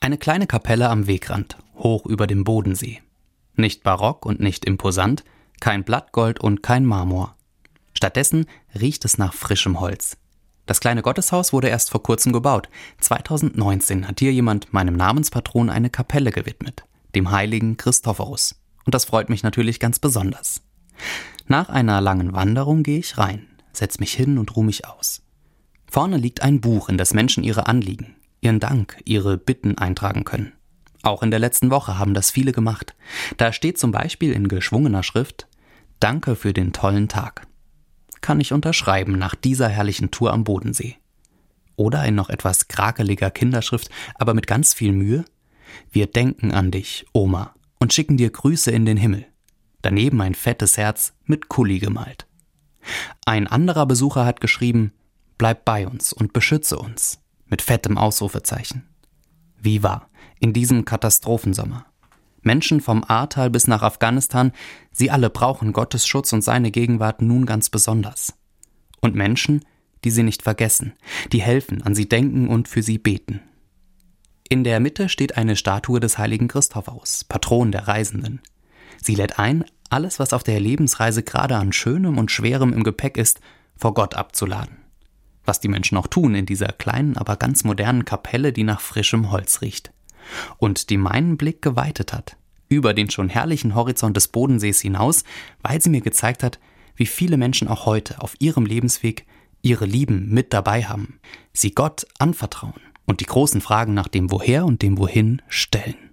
Eine kleine Kapelle am Wegrand, hoch über dem Bodensee. Nicht barock und nicht imposant, kein Blattgold und kein Marmor. Stattdessen riecht es nach frischem Holz. Das kleine Gotteshaus wurde erst vor kurzem gebaut. 2019 hat hier jemand meinem Namenspatron eine Kapelle gewidmet, dem heiligen Christophorus. Und das freut mich natürlich ganz besonders. Nach einer langen Wanderung gehe ich rein, setze mich hin und ruhe mich aus. Vorne liegt ein Buch, in das Menschen ihre Anliegen, ihren Dank, ihre Bitten eintragen können. Auch in der letzten Woche haben das viele gemacht. Da steht zum Beispiel in geschwungener Schrift: Danke für den tollen Tag. Kann ich unterschreiben nach dieser herrlichen Tour am Bodensee. Oder in noch etwas krakeliger Kinderschrift, aber mit ganz viel Mühe: Wir denken an dich, Oma, und schicken dir Grüße in den Himmel. Daneben ein fettes Herz mit Kuli gemalt. Ein anderer Besucher hat geschrieben: Bleib bei uns und beschütze uns, mit fettem Ausrufezeichen. Wie wahr, in diesem Katastrophensommer. Menschen vom Ahrtal bis nach Afghanistan, sie alle brauchen Gottes Schutz und seine Gegenwart nun ganz besonders. Und Menschen, die sie nicht vergessen, die helfen, an sie denken und für sie beten. In der Mitte steht eine Statue des heiligen Christophorus, Patron der Reisenden. Sie lädt ein, alles, was auf der Lebensreise gerade an Schönem und Schwerem im Gepäck ist, vor Gott abzuladen. Was die Menschen auch tun in dieser kleinen, aber ganz modernen Kapelle, die nach frischem Holz riecht. Und die meinen Blick geweitet hat, über den schon herrlichen Horizont des Bodensees hinaus, weil sie mir gezeigt hat, wie viele Menschen auch heute auf ihrem Lebensweg ihre Lieben mit dabei haben, sie Gott anvertrauen und die großen Fragen nach dem Woher und dem Wohin stellen.